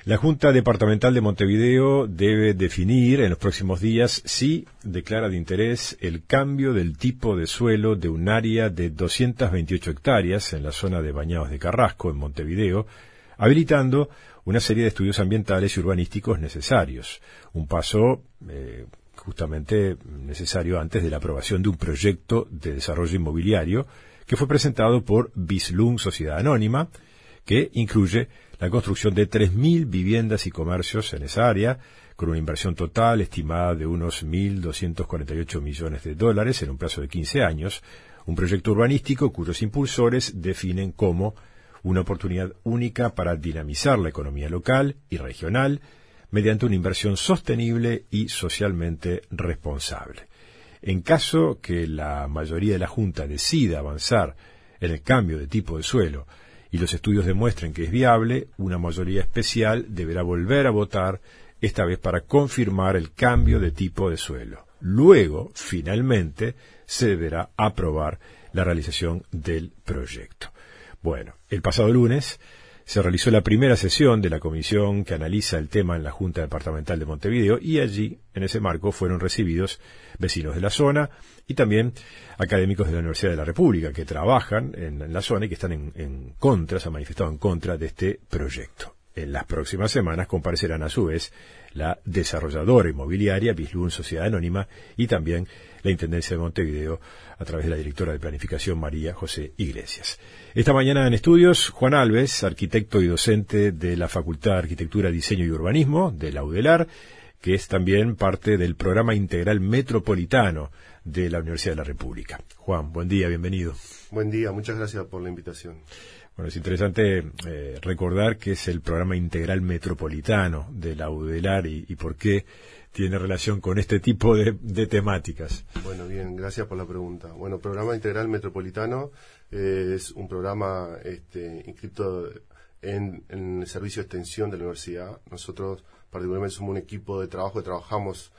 La Junta Departamental de Montevideo debe definir en los próximos días si declara de interés el cambio del tipo de suelo de un área de 228 hectáreas en la zona de Bañados de Carrasco, en Montevideo, habilitando una serie de estudios ambientales y urbanísticos necesarios. Un paso justamente necesario antes de la aprobación de un proyecto de desarrollo inmobiliario que fue presentado por Bislum Sociedad Anónima, que incluye la construcción de 3.000 viviendas y comercios en esa área, con una inversión total estimada de unos $1.248 millones en un plazo de 15 años, un proyecto urbanístico cuyos impulsores definen como una oportunidad única para dinamizar la economía local y regional mediante una inversión sostenible y socialmente responsable. En caso que la mayoría de la Junta decida avanzar en el cambio de tipo de suelo y los estudios demuestren que es viable, una mayoría especial deberá volver a votar, esta vez para confirmar el cambio de tipo de suelo. Luego, finalmente, se deberá aprobar la realización del proyecto. Bueno, el pasado lunes se realizó la primera sesión de la comisión que analiza el tema en la Junta Departamental de Montevideo y allí, en ese marco, fueron recibidos vecinos de la zona y también académicos de la Universidad de la República que trabajan en la zona y que están en contra, se han manifestado en contra de este proyecto. En las próximas semanas comparecerán a su vez la desarrolladora inmobiliaria Bislum Sociedad Anónima y también la Intendencia de Montevideo a través de la directora de Planificación María José Iglesias. Esta mañana en estudios, Juan Alves, arquitecto y docente de la Facultad de Arquitectura, Diseño y Urbanismo de la UDELAR, que es también parte del Programa Integral Metropolitano de la Universidad de la República. Juan, buen día, bienvenido. Buen día, muchas gracias por la invitación. Bueno, es interesante recordar que es el Programa Integral Metropolitano de la UDELAR y por qué tiene relación con este tipo de temáticas. Bueno, bien, gracias por la pregunta. Bueno, Programa Integral Metropolitano es un programa inscrito en el servicio de extensión de la universidad. Nosotros particularmente somos un equipo de trabajo que trabajamos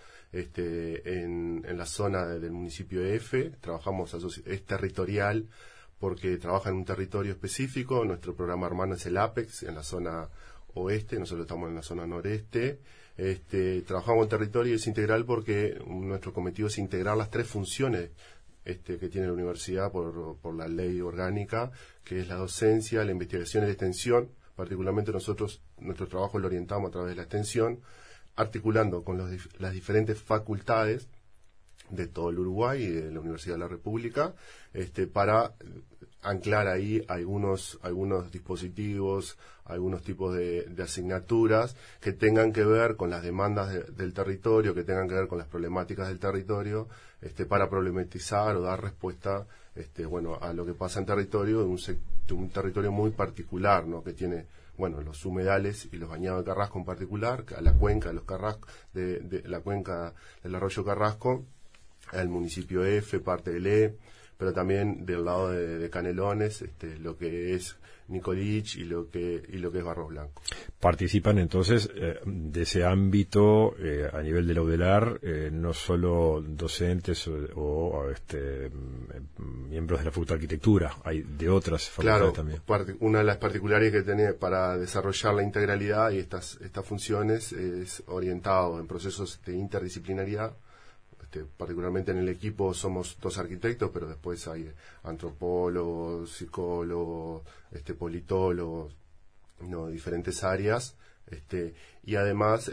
en la zona del municipio de EFE, es territorial porque trabaja en un territorio específico. Nuestro programa hermano es el APEX, en la zona oeste, nosotros estamos en la zona noreste. Trabajamos en territorio y es integral porque nuestro cometido es integrar las tres funciones que tiene la universidad por la ley orgánica, que es la docencia, la investigación y la extensión. Particularmente nuestro trabajo lo orientamos a través de la extensión, articulando con las diferentes facultades de todo el Uruguay y de la Universidad de la República, para anclar ahí algunos dispositivos, algunos tipos de asignaturas que tengan que ver con las demandas del territorio, que tengan que ver con las problemáticas del territorio, para problematizar o dar respuesta a lo que pasa en territorio de un territorio muy particular, ¿no? Que tiene los humedales y los bañados de Carrasco en particular, a la cuenca de los Carrasco, de la cuenca del arroyo Carrasco, al municipio F, parte del E, pero también del lado de Canelones, lo que es Nicolich y lo que es Barros Blanco. Participan entonces de ese ámbito a nivel de la UDELAR, no solo docentes o miembros de la Facultad de Arquitectura, hay de otras facultades también. Claro, una de las particularidades que tiene para desarrollar la integralidad y estas funciones es orientado en procesos de interdisciplinaridad. Particularmente en el equipo somos 2 arquitectos, pero después hay antropólogos, psicólogos, politólogos, diferentes áreas, y además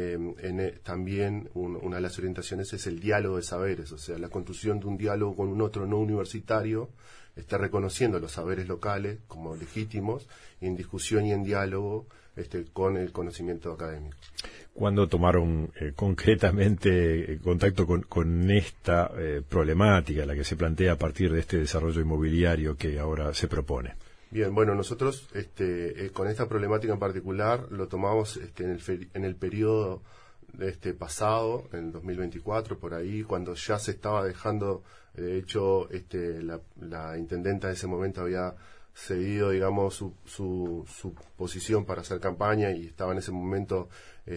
también una de las orientaciones es el diálogo de saberes, o sea, la construcción de un diálogo con un otro no universitario, reconociendo los saberes locales como legítimos, y en discusión y en diálogo con el conocimiento académico. ¿Cuándo tomaron concretamente contacto con esta problemática, la que se plantea a partir de este desarrollo inmobiliario que ahora se propone? Bien, bueno, nosotros con esta problemática en particular lo tomamos en el periodo pasado, en el 2024, por ahí, cuando ya se estaba dejando, de hecho, la intendenta de ese momento había cedido, digamos, su posición para hacer campaña y estaba en ese momento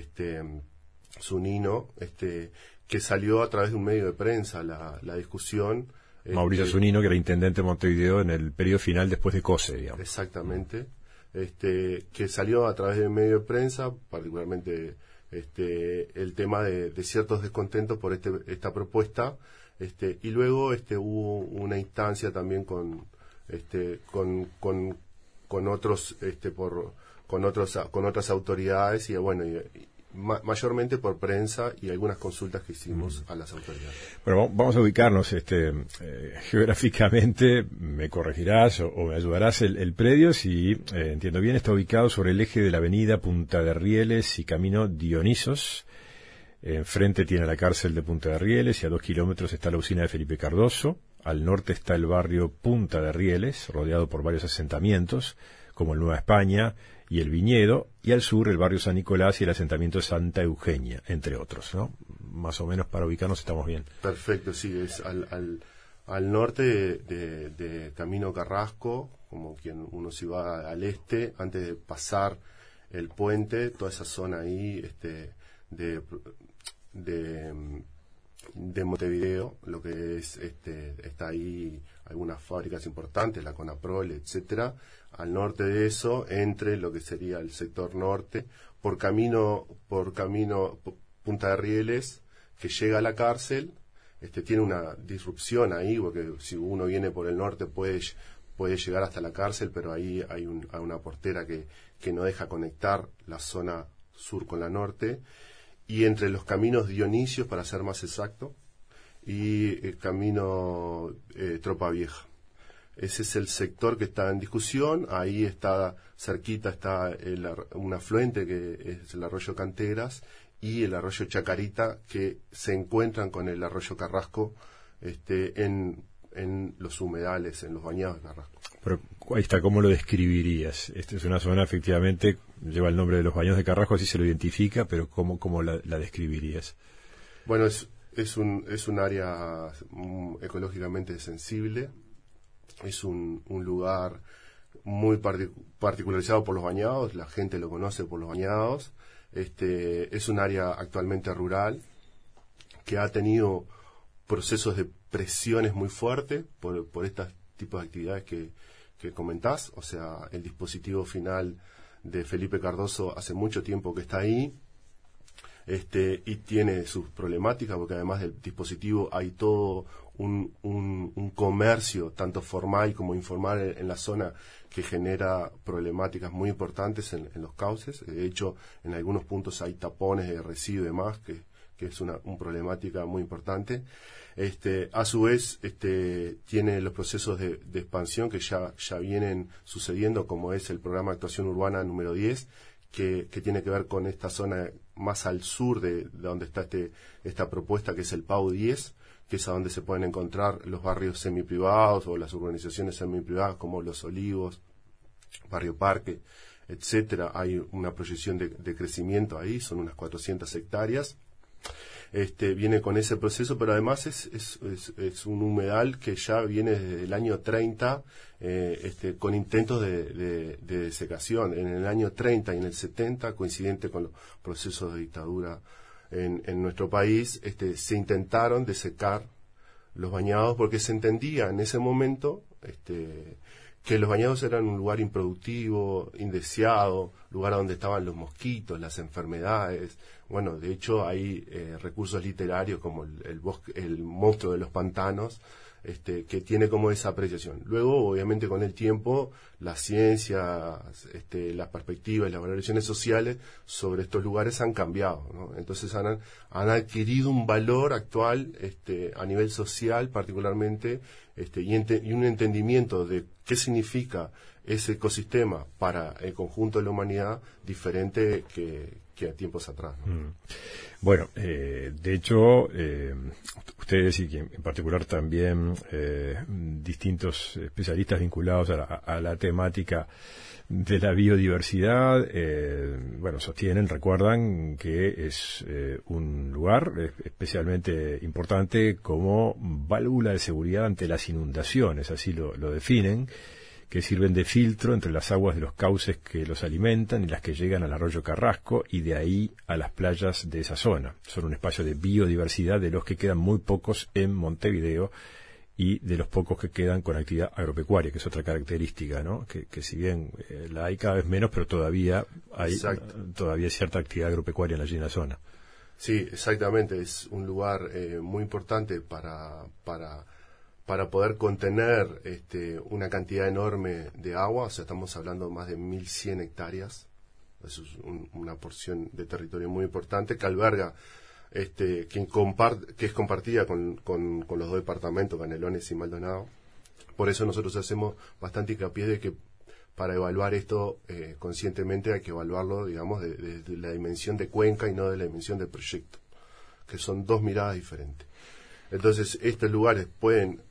Zunino, que salió a través de un medio de prensa la discusión. Mauricio Zunino, que era intendente de Montevideo en el periodo final después de COSE, digamos. Exactamente. que salió a través de medio de prensa, particularmente el tema de ciertos descontentos por esta propuesta, y luego hubo una instancia también con otros con otras autoridades y bueno mayormente por prensa y algunas consultas que hicimos a las autoridades. Bueno, vamos a ubicarnos geográficamente, me corregirás o me ayudarás. El predio, si entiendo bien, está ubicado sobre el eje de la avenida Punta de Rieles y Camino Dionisos. Enfrente tiene la cárcel de Punta de Rieles y a 2 kilómetros está la usina de Felipe Cardoso. Al norte está el barrio Punta de Rieles, rodeado por varios asentamientos, como el Nueva España y el Viñedo, y al sur el barrio San Nicolás y el asentamiento Santa Eugenia, entre otros, ¿no? Más o menos para ubicarnos estamos bien. Perfecto, sí, es al norte de Camino Carrasco, como quien uno se va al este, antes de pasar el puente, toda esa zona ahí de Montevideo, lo que es está ahí algunas fábricas importantes, la Conaprol, etcétera. Al norte de eso, entre lo que sería el sector norte, por camino Punta de Rieles, que llega a la cárcel, tiene una disrupción ahí, porque si uno viene por el norte puede llegar hasta la cárcel, pero ahí hay una portera que no deja conectar la zona sur con la norte, y entre los caminos Dionisios, para ser más exacto, y el camino Tropa Vieja. Ese es el sector que está en discusión. Ahí está cerquita está un afluente que es el arroyo Canteras y el arroyo Chacarita, que se encuentran con el arroyo Carrasco en los humedales, en los bañados de Carrasco. Pero ahí está, ¿cómo lo describirías? Esta es una zona, efectivamente, lleva el nombre de los bañados de Carrasco, así se lo identifica, pero ¿cómo la describirías? Bueno, es un área ecológicamente sensible. Es un lugar muy particularizado por los bañados, la gente lo conoce por los bañados. Es un área actualmente rural que ha tenido procesos de presiones muy fuertes por estos tipos de actividades que comentás. O sea, el dispositivo final de Felipe Cardoso hace mucho tiempo que está ahí. Y tiene sus problemáticas, porque además del dispositivo hay todo un comercio, tanto formal como informal, en la zona, que genera problemáticas muy importantes en los cauces. De hecho, en algunos puntos hay tapones de residuos y demás, que es una problemática muy importante. A su vez, tiene los procesos de expansión que ya vienen sucediendo, como es el programa de actuación urbana número 10, que tiene que ver con esta zona más al sur de donde está esta propuesta, que es el PAU 10, que es a donde se pueden encontrar los barrios semiprivados o las urbanizaciones semiprivadas como Los Olivos, Barrio Parque, etcétera. Hay una proyección de crecimiento ahí, son unas 400 hectáreas. Viene con ese proceso, pero además es un humedal que ya viene desde el año 30 con intentos de desecación. En el año 30 y en el 70, coincidente con los procesos de dictadura en nuestro país, se intentaron desecar los bañados, porque se entendía en ese momento que los bañados eran un lugar improductivo, indeseado, lugar donde estaban los mosquitos, las enfermedades. Bueno, de hecho hay recursos literarios como el monstruo de los pantanos, que tiene como esa apreciación. Luego, obviamente, con el tiempo, la ciencia, las perspectivas y las valoraciones sociales sobre estos lugares han cambiado, ¿no? Entonces han adquirido un valor actual a nivel social, particularmente, y un entendimiento de qué significa ese ecosistema para el conjunto de la humanidad diferente que a tiempos atrás, ¿no? Bueno, de hecho, ustedes y en particular también distintos especialistas vinculados a la temática de la biodiversidad, recuerdan que es un lugar especialmente importante como válvula de seguridad ante las inundaciones, así lo definen, que sirven de filtro entre las aguas de los cauces que los alimentan y las que llegan al arroyo Carrasco y de ahí a las playas de esa zona. Son un espacio de biodiversidad de los que quedan muy pocos en Montevideo y de los pocos que quedan con actividad agropecuaria, que es otra característica, ¿no? Que si bien la hay cada vez menos, pero todavía hay cierta actividad agropecuaria allí en la zona. Sí, exactamente. Es un lugar muy importante para poder contener una cantidad enorme de agua. O sea, estamos hablando de más de 1.100 hectáreas. Eso es una porción de territorio muy importante que alberga que es compartida con los dos departamentos, Canelones y Maldonado. Por eso nosotros hacemos bastante hincapié de que para evaluar esto conscientemente hay que evaluarlo, digamos, de la dimensión de cuenca y no de la dimensión del proyecto, que son dos miradas diferentes. Entonces, estos lugares pueden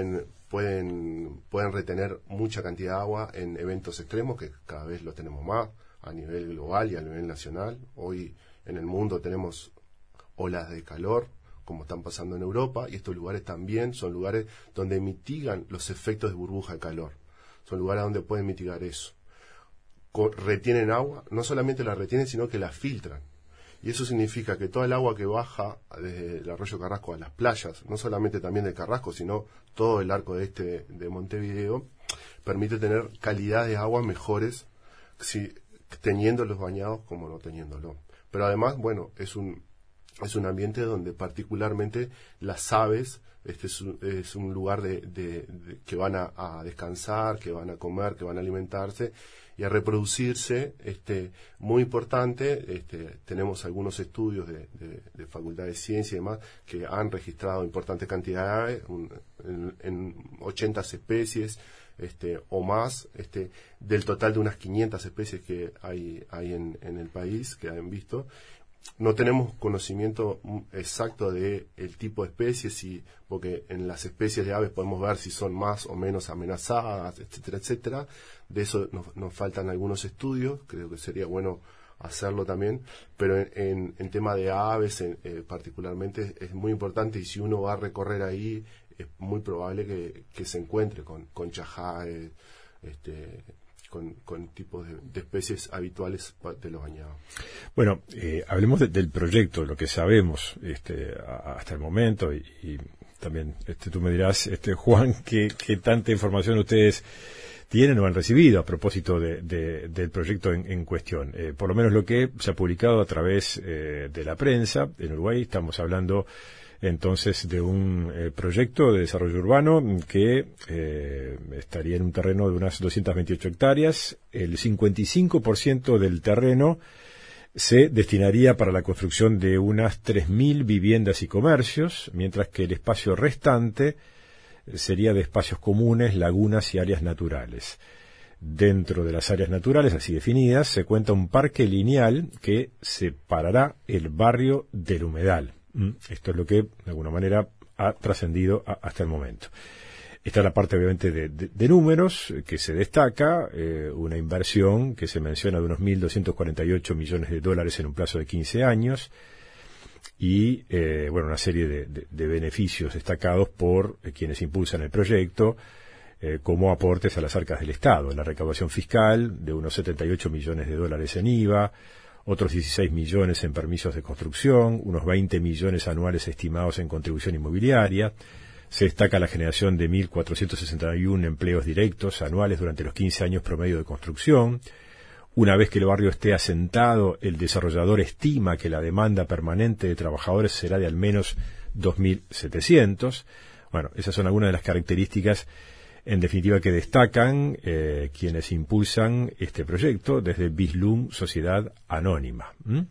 retener mucha cantidad de agua en eventos extremos, que cada vez lo tenemos más a nivel global y a nivel nacional. Hoy en el mundo tenemos olas de calor, como están pasando en Europa, y estos lugares también son lugares donde mitigan los efectos de burbuja de calor. Son lugares donde pueden mitigar eso. Retienen agua, no solamente la retienen, sino que la filtran. Y eso significa que toda el agua que baja desde el arroyo Carrasco a las playas, no solamente también de Carrasco, sino todo el arco de Montevideo, permite tener calidad de agua mejores, teniéndolos bañados como no teniéndolo. Pero además, bueno, es un ambiente donde particularmente las aves, es un lugar que van a descansar, que van a comer, que van a alimentarse y a reproducirse, muy importante. Tenemos algunos estudios de Facultad de Ciencia y demás que han registrado importantes cantidades, en 80 especies, o más, del total de unas 500 especies que hay en el país, que han visto. No tenemos conocimiento exacto de el tipo de especies, porque en las especies de aves podemos ver si son más o menos amenazadas, etcétera, etcétera. De eso nos faltan algunos estudios, creo que sería bueno hacerlo también, pero en tema de aves particularmente es muy importante, y si uno va a recorrer ahí es muy probable que se encuentre con chajaes, con tipos de especies habituales de los bañados. Bueno, hablemos del proyecto, lo que sabemos hasta el momento, y también tú me dirás, Juan, qué tanta información ustedes tienen o han recibido a propósito del proyecto en cuestión. Por lo menos lo que se ha publicado a través de la prensa en Uruguay. Estamos hablando entonces de un proyecto de desarrollo urbano que estaría en un terreno de unas 228 hectáreas. El 55% del terreno se destinaría para la construcción de unas 3.000 viviendas y comercios, mientras que el espacio restante sería de espacios comunes, lagunas y áreas naturales. Dentro de las áreas naturales así definidas se cuenta un parque lineal que separará el barrio del humedal. Esto es lo que, de alguna manera, ha trascendido hasta el momento. Está la parte, obviamente, de números que se destaca, una inversión que se menciona de unos $1.248 millones en un plazo de 15 años, y, una serie de beneficios destacados por quienes impulsan el proyecto, como aportes a las arcas del Estado, la recaudación fiscal de unos $78 millones en IVA, otros 16 millones en permisos de construcción, unos 20 millones anuales estimados en contribución inmobiliaria. Se destaca la generación de 1.461 empleos directos anuales durante los 15 años promedio de construcción. Una vez que el barrio esté asentado, el desarrollador estima que la demanda permanente de trabajadores será de al menos 2.700. Bueno, esas son algunas de las características, en definitiva, que destacan quienes impulsan este proyecto desde Bislum Sociedad Anónima.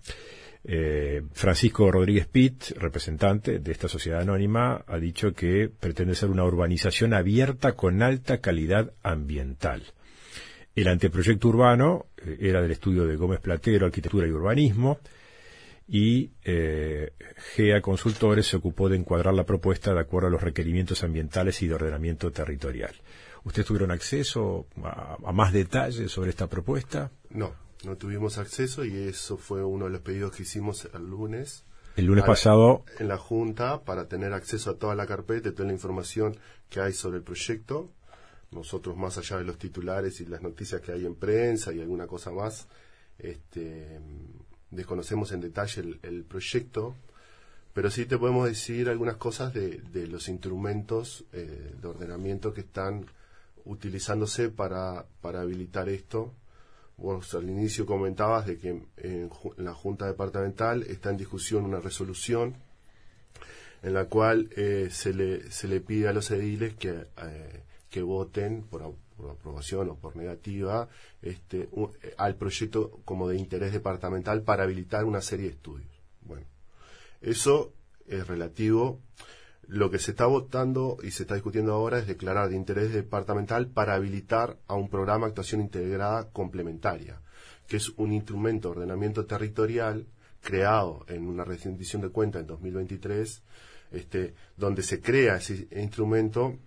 Francisco Rodríguez Pitt, representante de esta sociedad anónima, ha dicho que pretende ser una urbanización abierta con alta calidad ambiental. El anteproyecto urbano era del estudio de Gómez Platero, Arquitectura y Urbanismo, y GEA Consultores se ocupó de encuadrar la propuesta de acuerdo a los requerimientos ambientales y de ordenamiento territorial. ¿Ustedes tuvieron acceso a más detalles sobre esta propuesta? No tuvimos acceso, y eso fue uno de los pedidos que hicimos el lunes. El lunes pasado. En la Junta, para tener acceso a toda la carpeta y toda la información que hay sobre el proyecto. Nosotros, más allá de los titulares y las noticias que hay en prensa y alguna cosa más, desconocemos en detalle el proyecto, pero sí te podemos decir algunas cosas de los instrumentos de ordenamiento que están utilizándose para habilitar esto. Vos al inicio comentabas de que en la Junta Departamental está en discusión una resolución en la cual se le pide a los ediles que voten por aprobación o por negativa al proyecto como de interés departamental para habilitar una serie de estudios. Bueno, eso es relativo. Lo que se está votando y se está discutiendo ahora es declarar de interés departamental para habilitar a un programa de actuación integrada complementaria, que es un instrumento de ordenamiento territorial creado en una rendición de cuentas en 2023, donde se crea ese instrumento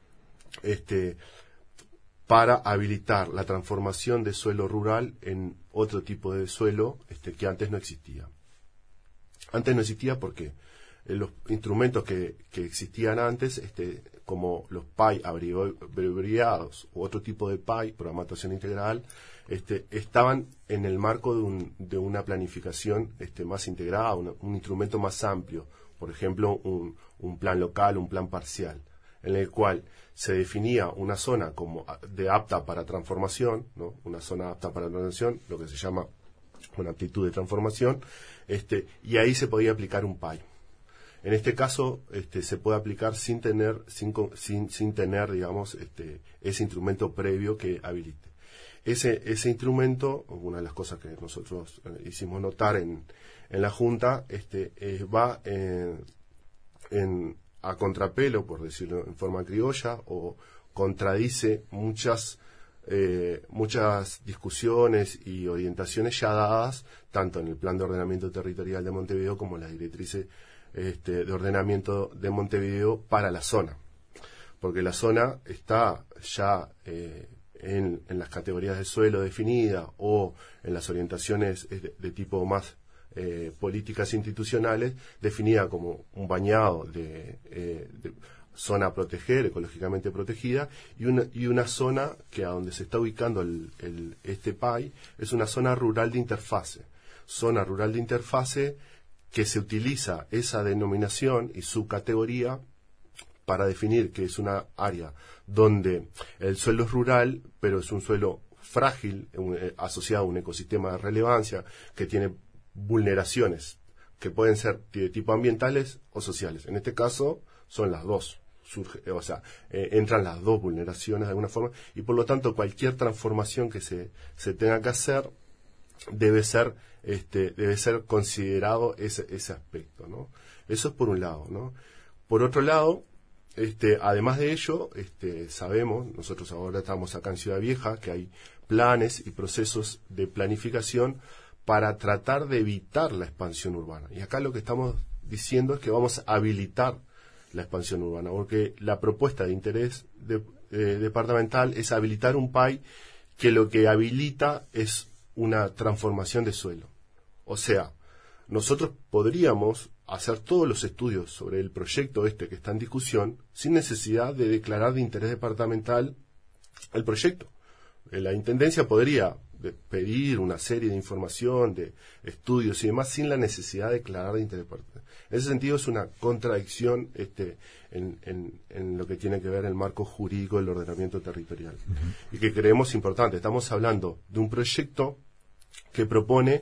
para habilitar la transformación de suelo rural en otro tipo de suelo que antes no existía. Antes no existía porque los instrumentos que existían antes, como los PAI abreviados u otro tipo de PAI, programación integral, estaban en el marco de una planificación más integrada, un instrumento más amplio, por ejemplo, un plan local, un plan parcial, en el cual se definía una zona como de apta para transformación, ¿no? Una zona apta para transformación, lo que se llama una aptitud de transformación, y ahí se podía aplicar un PAI. En este caso, se puede aplicar sin tener, digamos, ese instrumento previo que habilite. Ese instrumento, una de las cosas que nosotros hicimos notar en la Junta, va a contrapelo, por decirlo en forma criolla, o contradice muchas discusiones y orientaciones ya dadas, tanto en el Plan de Ordenamiento Territorial de Montevideo como en las directrices de ordenamiento de Montevideo para la zona, porque la zona está ya en las categorías de suelo definidas o en las orientaciones de tipo más políticas institucionales, definida como un bañado de zona a proteger, ecológicamente protegida, y una zona que a donde se está ubicando este PAI es una zona rural de interfase. Zona rural de interfase que se utiliza esa denominación y su categoría para definir que es una área donde el suelo es rural, pero es un suelo frágil, asociado a un ecosistema de relevancia, que tiene vulneraciones, que pueden ser de tipo ambientales o sociales. En este caso son las dos. Entran las dos vulneraciones de alguna forma, y por lo tanto cualquier transformación que se tenga que hacer debe ser considerado ese aspecto, ¿no? Eso es por un lado, ¿no? Por otro lado, además de ello, sabemos, nosotros ahora estamos acá en Ciudad Vieja, que hay planes y procesos de planificación para tratar de evitar la expansión urbana. Y acá lo que estamos diciendo es que vamos a habilitar la expansión urbana, porque la propuesta de interés departamental es habilitar un PAI que lo que habilita es una transformación de suelo. O sea, nosotros podríamos hacer todos los estudios sobre el proyecto que está en discusión sin necesidad de declarar de interés departamental el proyecto. La Intendencia podría pedir una serie de información, de estudios y demás, sin la necesidad de declarar de interés departamental. En ese sentido es una contradicción en lo que tiene que ver el marco jurídico del ordenamiento territorial. Uh-huh. Y que creemos importante. Estamos hablando de un proyecto que propone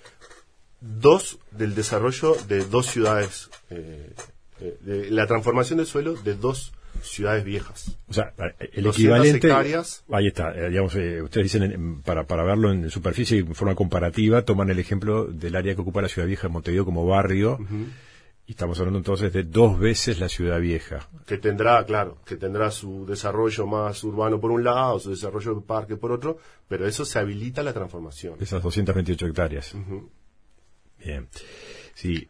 del desarrollo de dos ciudades, de la transformación del suelo de dos ciudades viejas. O sea, el equivalente, hectáreas. Ahí está, digamos, ustedes dicen, para verlo en superficie y en forma comparativa, toman el ejemplo del área que ocupa la Ciudad Vieja de Montevideo como barrio, uh-huh. Y estamos hablando entonces de 2 veces la Ciudad Vieja. Que tendrá su desarrollo más urbano por un lado, su desarrollo de parque por otro, pero eso se habilita la transformación. Esas 228 hectáreas. Uh-huh. Bien. Sí,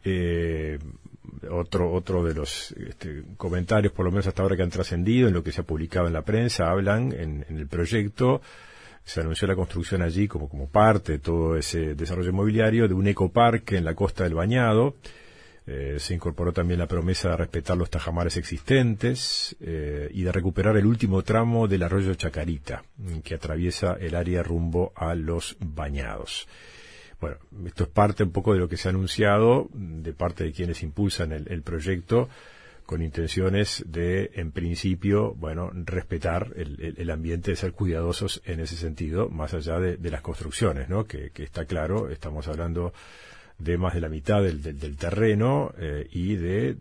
otro de los comentarios, por lo menos hasta ahora que han trascendido en lo que se ha publicado en la prensa, hablan en el proyecto, se anunció la construcción allí como parte de todo ese desarrollo inmobiliario de un ecoparque en la costa del Bañado. Se incorporó también la promesa de respetar los tajamares existentes y de recuperar el último tramo del arroyo Chacarita, que atraviesa el área rumbo a los Bañados. Bueno, esto es parte un poco de lo que se ha anunciado de parte de quienes impulsan el proyecto, con intenciones de, en principio, bueno, respetar el ambiente, de ser cuidadosos en ese sentido, más allá de las construcciones, ¿no? Que está claro, estamos hablando de más de la mitad del terreno y de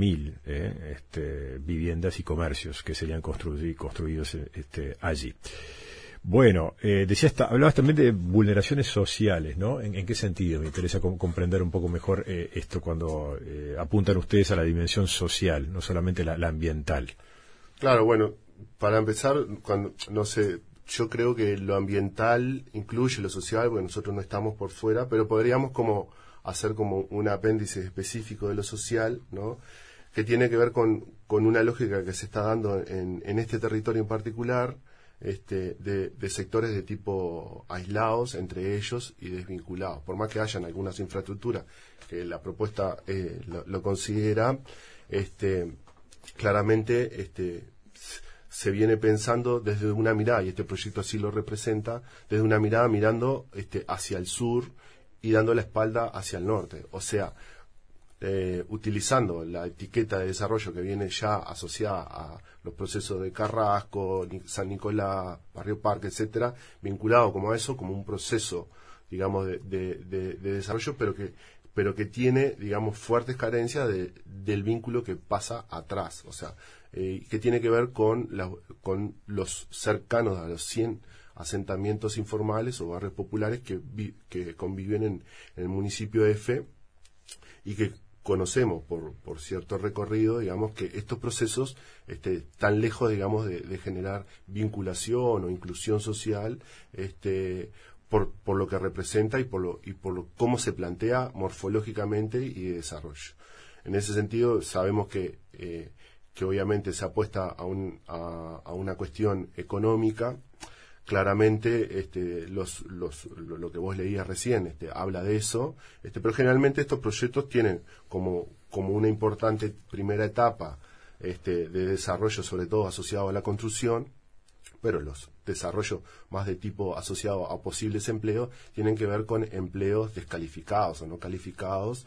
3.000 viviendas y comercios que serían construidos allí. Bueno, hablabas también de vulneraciones sociales, ¿no? ¿En qué sentido? Me interesa comprender un poco mejor esto cuando apuntan ustedes a la dimensión social, no solamente la ambiental. Claro, bueno, para empezar, no sé, yo creo que lo ambiental incluye lo social, porque nosotros no estamos por fuera, pero podríamos como hacer como un apéndice específico de lo social, ¿no? Que tiene que ver con una lógica que se está dando en este territorio en particular, de sectores de tipo aislados entre ellos y desvinculados. Por más que hayan algunas infraestructuras que la propuesta lo considera, claramente se viene pensando desde una mirada, y este proyecto así lo representa, desde una mirada mirando hacia el sur y dando la espalda hacia el norte. O sea, utilizando la etiqueta de desarrollo que viene ya asociada a los procesos de Carrasco, San Nicolás, Barrio Parque, etcétera, vinculado como a eso, como un proceso, digamos, de desarrollo, pero que tiene, digamos, fuertes carencias del vínculo que pasa atrás, o sea, que tiene que ver con los cercanos a los 100 asentamientos informales o barrios populares que conviven en el municipio F, y que conocemos por cierto recorrido, digamos, que estos procesos tan lejos, digamos, de generar vinculación o inclusión social, por lo que representa y por cómo se plantea morfológicamente y de desarrollo. En ese sentido, sabemos que obviamente se apuesta a una cuestión económica. Claramente, lo que vos leías recién, habla de eso, pero generalmente estos proyectos tienen como una importante primera etapa, de desarrollo, sobre todo asociado a la construcción, pero los desarrollos más de tipo asociado a posibles empleos tienen que ver con empleos descalificados o no calificados,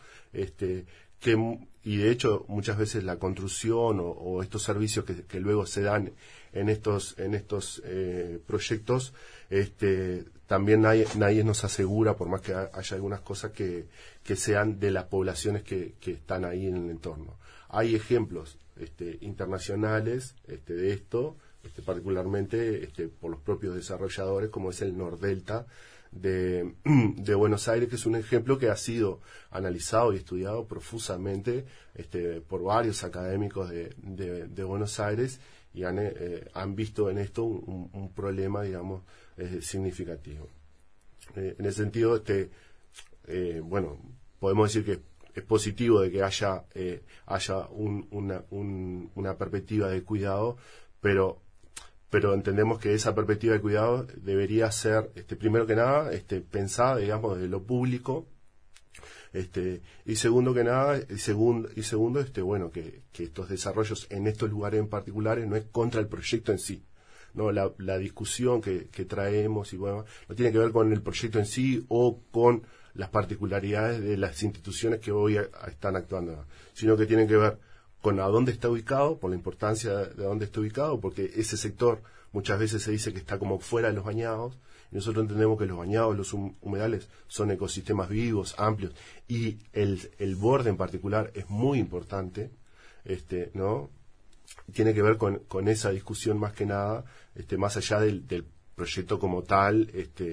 y de hecho muchas veces la construcción o estos servicios que luego se dan en estos proyectos, también nadie nos asegura, por más que haya algunas cosas que sean de las poblaciones que están ahí en el entorno. Hay ejemplos internacionales de esto, particularmente por los propios desarrolladores, como es el Nordelta de Buenos Aires, que es un ejemplo que ha sido analizado y estudiado profusamente por varios académicos de Buenos Aires, y han visto en esto un problema, digamos, significativo. En ese sentido, bueno, podemos decir que es positivo de que haya una perspectiva de cuidado, pero entendemos que esa perspectiva de cuidado debería ser, primero que nada, pensada, digamos, de lo público, y segundo que nada, segundo, bueno, que estos desarrollos en estos lugares en particulares no es contra el proyecto en sí. No, la discusión que traemos y bueno, no tiene que ver con el proyecto en sí o con las particularidades de las instituciones que hoy están actuando, sino que tienen que ver con a dónde está ubicado, por la importancia de dónde está ubicado, porque ese sector muchas veces se dice que está como fuera de los bañados, y nosotros entendemos que los bañados, los humedales, son ecosistemas vivos, amplios, y el borde en particular es muy importante, ¿no? Tiene que ver con esa discusión más que nada, más allá del proyecto como tal,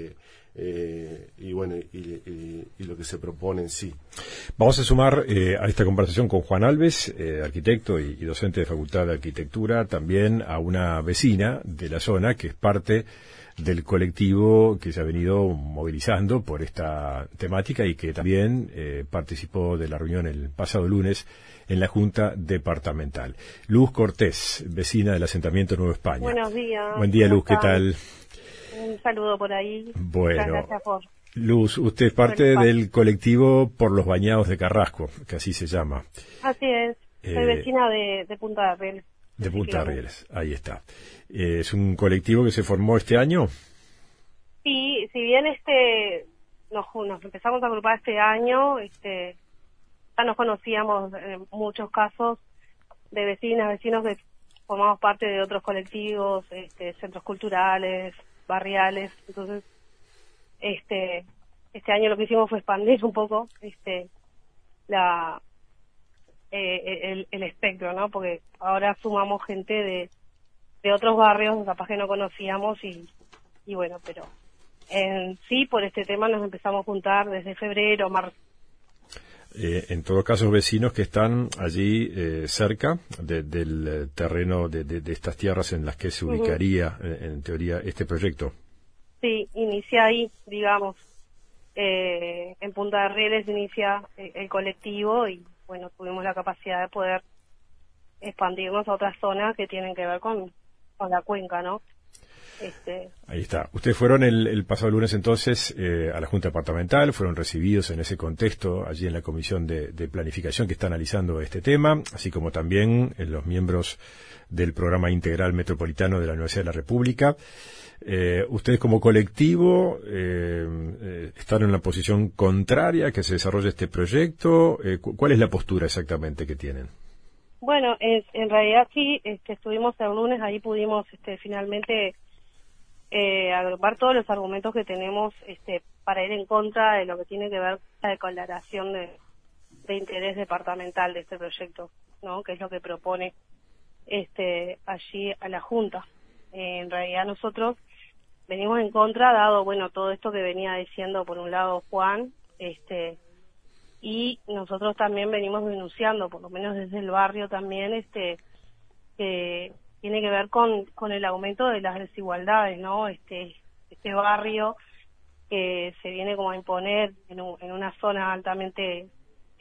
y bueno, y lo que se propone en sí. Vamos a sumar a esta conversación con Juan Alves, arquitecto y docente de Facultad de Arquitectura, también a una vecina de la zona que es parte del colectivo que se ha venido movilizando por esta temática y que también participó de la reunión el pasado lunes en la Junta Departamental. Luz Cortés, vecina del asentamiento Nueva España. Buenos días. Buen día, Luz, ¿qué tal? Un saludo por ahí. Bueno, muchas gracias por... Luz, usted es parte del colectivo por los bañados de Carrasco, que así se llama. Así es, soy vecina de Punta de Rieles. De Punta de Rieles, ahí está. ¿Es un colectivo que se formó este año? Sí, si bien nos empezamos a agrupar este año, ya nos conocíamos en muchos casos de vecinos que formamos parte de otros colectivos, centros culturales, barriales. Entonces, este año lo que hicimos fue expandir un poco el espectro, ¿no? Porque ahora sumamos gente de otros barrios capaz que no conocíamos y bueno, pero en sí por este tema nos empezamos a juntar desde febrero, marzo. En todo caso, vecinos que están allí cerca del terreno de estas tierras en las que se ubicaría, en teoría, este proyecto. Sí, inicia ahí, digamos. En Punta de Rieles inicia el colectivo y, bueno, tuvimos la capacidad de poder expandirnos a otras zonas que tienen que ver con la cuenca, ¿no? Ahí está. Ustedes fueron el pasado lunes entonces a la Junta Departamental, fueron recibidos en ese contexto allí en la Comisión de Planificación que está analizando este tema, así como también los miembros del Programa Integral Metropolitano de la Universidad de la República. Ustedes como colectivo están en una posición contraria a que se desarrolle este proyecto. ¿Cuál es la postura exactamente que tienen? Bueno, en realidad sí, estuvimos el lunes, ahí pudimos finalmente agrupar todos los argumentos que tenemos para ir en contra de lo que tiene que ver con la declaración de interés departamental de este proyecto, ¿no? Que es lo que propone allí a la Junta. En realidad nosotros venimos en contra, dado, bueno, todo esto que venía diciendo por un lado Juan, y nosotros también venimos denunciando, por lo menos desde el barrio también, que tiene que ver con el aumento de las desigualdades, ¿no? Este barrio que se viene como a imponer en una zona altamente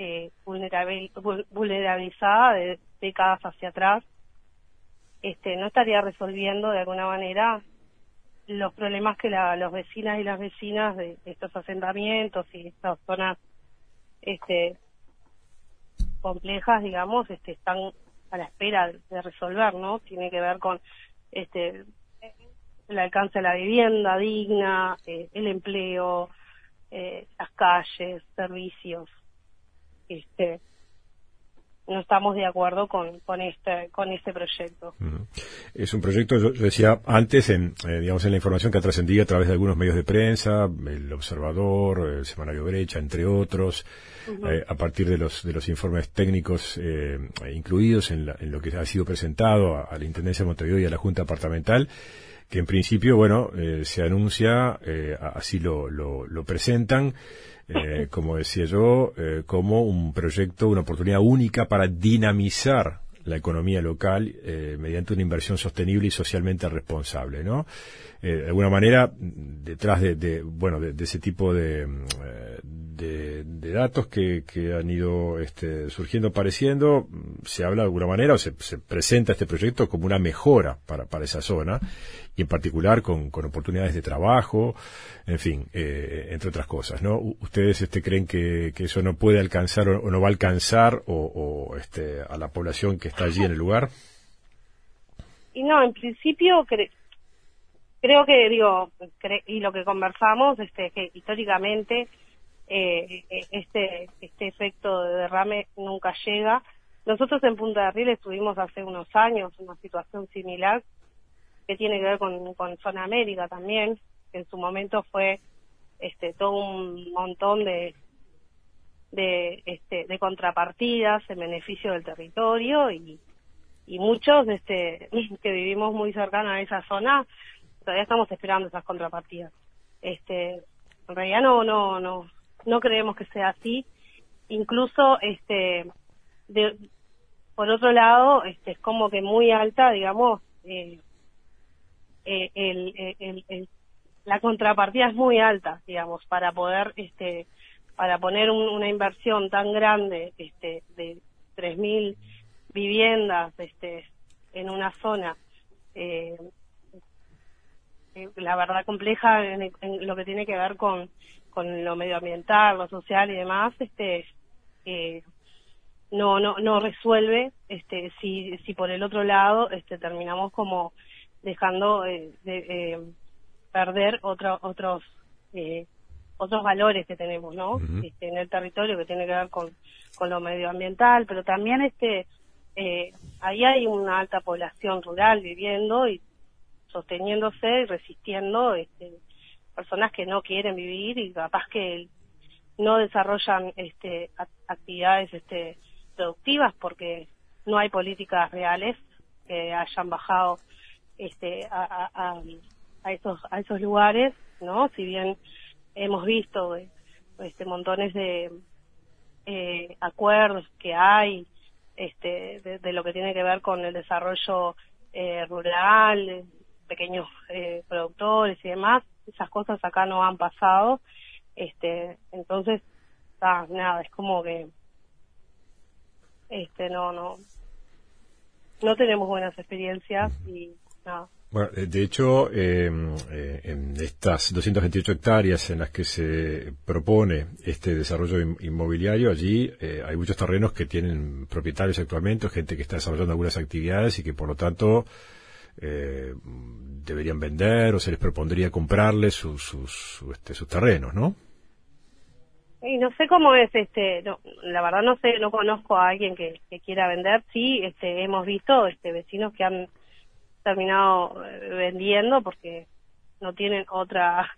vulnerabilizada de décadas hacia atrás, no estaría resolviendo de alguna manera los problemas que los vecinas y las vecinas de estos asentamientos y estas zonas complejas, digamos, están a la espera de resolver, ¿no? Tiene que ver con el alcance de la vivienda digna, el empleo, las calles, servicios. No estamos de acuerdo con este proyecto. Es un proyecto, yo decía antes, digamos en la información que ha trascendido a través de algunos medios de prensa, El Observador, el Semanario Brecha, entre otros, a partir de los informes técnicos incluidos en lo que ha sido presentado a la Intendencia de Montevideo y a la Junta Departamental, que en principio, bueno, se anuncia, así lo presentan, como decía yo, como un proyecto, una oportunidad única para dinamizar la economía local mediante una inversión sostenible y socialmente responsable, ¿no? De alguna manera, detrás de ese tipo de datos que han ido surgiendo, apareciendo, se habla de alguna manera o se presenta este proyecto como una mejora para esa zona y en particular con oportunidades de trabajo, en fin, entre otras cosas, ¿no? ¿Ustedes creen que eso no puede alcanzar o no va a alcanzar a la población que está allí en el lugar? Y no, en principio creo que, y lo que conversamos, que históricamente este efecto de derrame nunca llega. Nosotros en Punta de Rieles tuvimos hace unos años una situación similar que tiene que ver con Zona América también, que en su momento fue todo un montón de contrapartidas en beneficio del territorio y muchos que vivimos muy cercanos a esa zona todavía estamos esperando esas contrapartidas. En realidad no creemos que sea así. Incluso por otro lado es como que muy alta, digamos, la contrapartida es muy alta, digamos, para poder para poner una inversión tan grande de 3.000 viviendas en una zona la verdad compleja en lo que tiene que ver con lo medioambiental, lo social y demás, no resuelve si por el otro lado terminamos como dejando de perder otros otros valores que tenemos, ¿no? En el territorio, que tiene que ver con lo medioambiental, pero también ahí hay una alta población rural viviendo y sosteniéndose y resistiendo, personas que no quieren vivir y capaz que no desarrollan actividades productivas porque no hay políticas reales que hayan bajado a esos lugares, ¿no? Si bien hemos visto montones de acuerdos que hay de lo que tiene que ver con el desarrollo rural, pequeños productores y demás, esas cosas acá no han pasado, entonces nada, es como que no tenemos buenas experiencias y nada. Bueno, de hecho, en estas 228 hectáreas en las que se propone este desarrollo inmobiliario, allí hay muchos terrenos que tienen propietarios actualmente, gente que está desarrollando algunas actividades y que por lo tanto deberían vender o se les propondría comprarles sus terrenos, ¿no? Y no sé cómo es, la verdad no sé, no conozco a alguien que quiera vender. Sí, hemos visto vecinos que han terminado vendiendo porque no tienen otra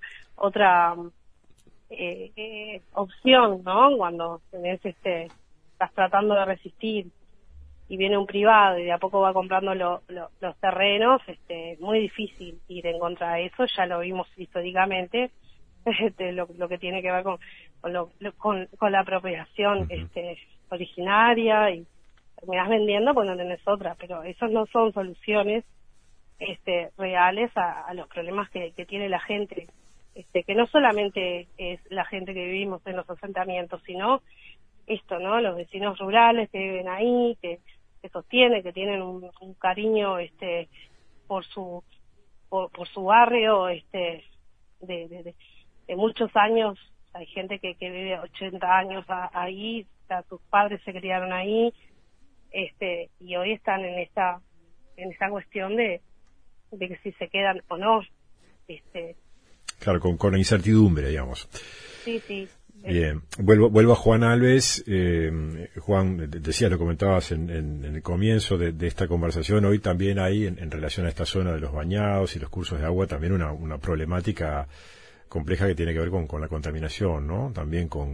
opción, ¿no? Cuando tenés estás tratando de resistir y viene un privado y de a poco va comprando los terrenos, es muy difícil ir en contra de eso, ya lo vimos históricamente, lo que tiene que ver con la apropiación originaria, y terminás vendiendo pues no tenés otra, pero esos no son soluciones reales a los problemas que tiene la gente, que no solamente es la gente que vivimos en los asentamientos, sino ¿no? Los vecinos rurales que viven ahí, que sostienen, que tienen un cariño por su barrio, de muchos años. Hay gente que vive 80 años ahí, sus padres se criaron ahí, y hoy están en esta cuestión de que si se quedan o no. Claro, con la incertidumbre, digamos. Sí. Bien, vuelvo a Juan Alves. Juan, lo comentabas en el comienzo de esta conversación, hoy también hay, en relación a esta zona de los bañados y los cursos de agua, también una problemática compleja que tiene que ver con la contaminación, ¿no? También con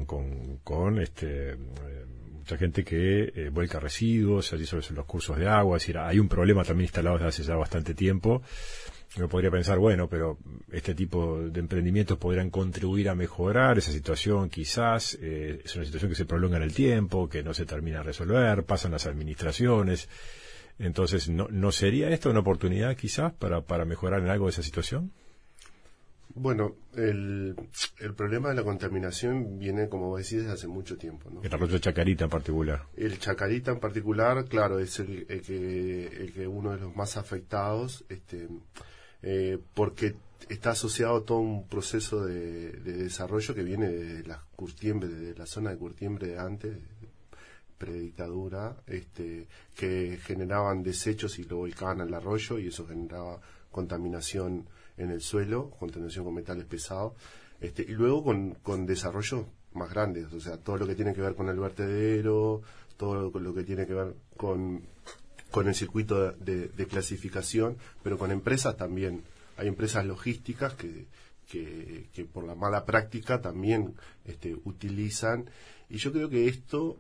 mucha gente que vuelca residuos allí sobre los cursos de agua. Es decir, hay un problema también instalado desde hace ya bastante tiempo. Uno podría pensar, bueno, pero este tipo de emprendimientos podrían contribuir a mejorar esa situación, quizás. Es una situación que se prolonga en el tiempo, que no se termina de resolver, pasan las administraciones. Entonces, ¿no sería esto una oportunidad quizás para mejorar en algo esa situación? Bueno, el problema de la contaminación viene, como vos decís, desde hace mucho tiempo, ¿no? El arroyo de Chacarita en particular. El Chacarita en particular, claro, es el que uno de los más afectados, porque está asociado a todo un proceso de desarrollo que viene de las Curtiembre, de la zona de Curtiembre de antes, predictadura, que generaban desechos y lo volcaban al arroyo, y eso generaba contaminación en el suelo, contaminación con metales pesados, y luego con desarrollos más grandes, o sea, todo lo que tiene que ver con el vertedero, todo lo que tiene que ver con el circuito de clasificación, pero con empresas también. Hay empresas logísticas que por la mala práctica también utilizan, y yo creo que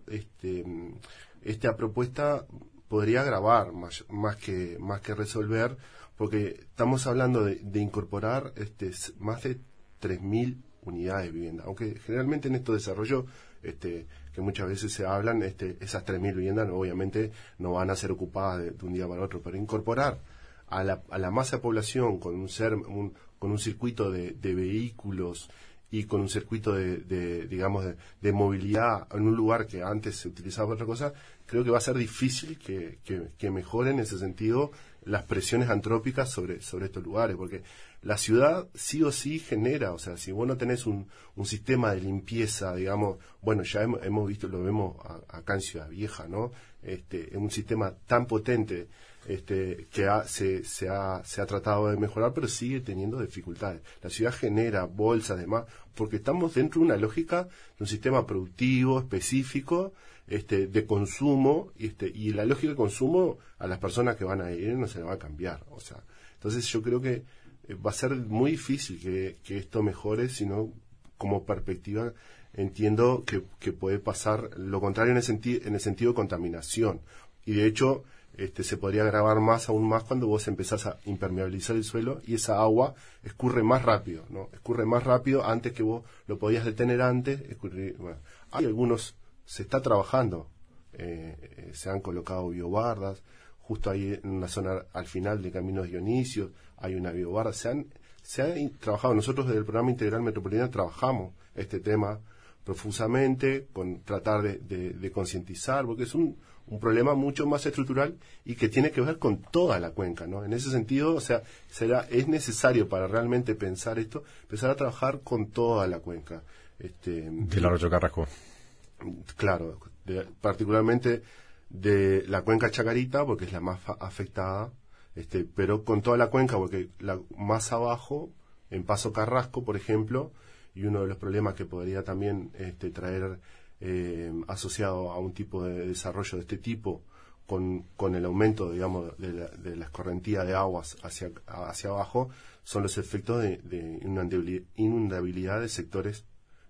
esta propuesta podría agravar más que resolver, porque estamos hablando de incorporar más de 3.000 unidades de vivienda, aunque generalmente en estos desarrollos que muchas veces se hablan, esas 3.000 viviendas obviamente no van a ser ocupadas de un día para otro, pero incorporar a la masa de población con un circuito de vehículos y con un circuito de movilidad en un lugar que antes se utilizaba para otra cosa, creo que va a ser difícil que mejoren en ese sentido las presiones antrópicas sobre estos lugares, porque la ciudad sí o sí genera, o sea, si vos no tenés un sistema de limpieza, digamos, bueno, ya hemos visto, lo vemos acá en Ciudad Vieja, ¿no? Un sistema tan potente que se ha tratado de mejorar, pero sigue teniendo dificultades. La ciudad genera bolsas, además, porque estamos dentro de una lógica de un sistema productivo, específico, de consumo, y la lógica de consumo a las personas que van a ir no se le va a cambiar. O sea, entonces yo creo que va a ser muy difícil que esto mejore, sino como perspectiva entiendo que puede pasar lo contrario en el sentido de contaminación. Y de hecho, se podría agravar aún más cuando vos empezás a impermeabilizar el suelo y esa agua escurre más rápido, ¿no? Escurre más rápido antes que vos lo podías detener antes. Bueno, hay algunos, se está trabajando, se han colocado biobardas, justo ahí en una zona al final de Caminos Dionisio hay una biobarda, se han trabajado, nosotros desde el Programa Integral Metropolitano trabajamos este tema profusamente, con tratar de concientizar, porque es un problema mucho más estructural y que tiene que ver con toda la cuenca, ¿no? En ese sentido, o sea, es necesario para realmente pensar esto, empezar a trabajar con toda la cuenca. Del Arroyo Carrasco. Claro, particularmente de la cuenca Chacarita, porque es la más afectada, pero con toda la cuenca, porque más abajo, en Paso Carrasco, por ejemplo, y uno de los problemas que podría también traer asociado a un tipo de desarrollo de este tipo, con el aumento, digamos, de la escorrentía de aguas hacia abajo, son los efectos de inundabilidad de sectores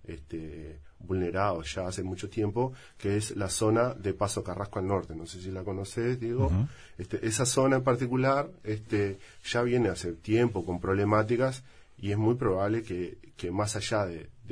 vulnerados ya hace mucho tiempo, que es la zona de Paso Carrasco al norte. No sé si la conoces, Diego. Uh-huh. Esa zona en particular ya viene hace tiempo con problemáticas y es muy probable que más allá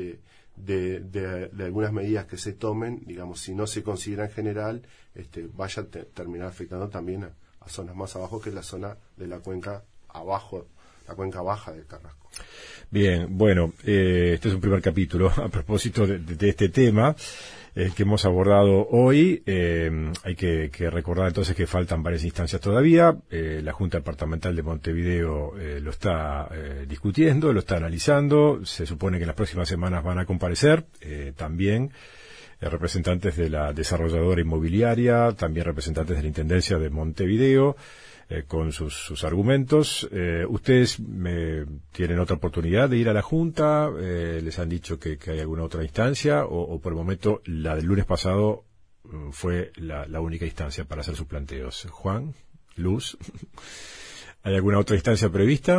de algunas medidas que se tomen, digamos, si no se considera en general, vaya a terminar afectando también a zonas más abajo, que es la zona de la cuenca abajo, la cuenca baja del Carrasco. Bien, bueno, este es un primer capítulo a propósito de este tema que hemos abordado hoy. Hay que recordar entonces que faltan varias instancias todavía. La Junta Departamental de Montevideo lo está discutiendo, lo está analizando. Se supone que en las próximas semanas van a comparecer también representantes de la desarrolladora inmobiliaria, también representantes de la Intendencia de Montevideo, con sus argumentos. ¿Ustedes tienen otra oportunidad de ir a la Junta? ¿Les han dicho que hay alguna otra instancia? ¿O por el momento la del lunes pasado fue la única instancia para hacer sus planteos? Juan, Luz, ¿hay alguna otra instancia prevista?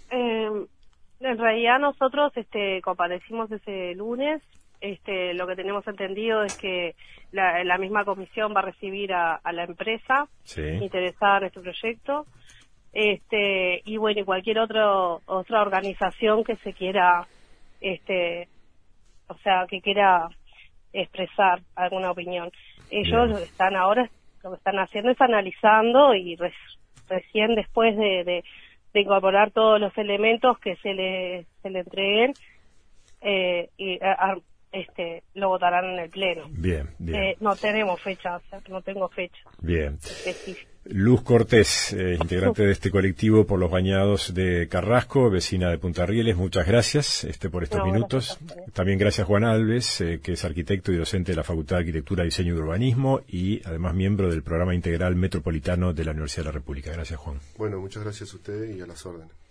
En realidad nosotros comparecimos ese lunes. Lo que tenemos entendido es que la misma comisión va a recibir a la empresa interesada en este proyecto, y bueno, y cualquier otra organización que se quiera, o sea, que quiera expresar alguna opinión. Ellos están ahora, lo que están haciendo es analizando y recién después de incorporar todos los elementos que se le entreguen, lo votarán en el pleno. Bien. No tenemos fecha, o sea, no tengo fecha. Bien. Luz Cortés, integrante de este colectivo por los bañados de Carrasco, vecina de Punta Rieles, muchas gracias por estos minutos. También gracias Juan Alves, que es arquitecto y docente de la Facultad de Arquitectura, Diseño y Urbanismo y además miembro del Programa Integral Metropolitano de la Universidad de la República. Gracias, Juan. Bueno, muchas gracias a ustedes y a las órdenes.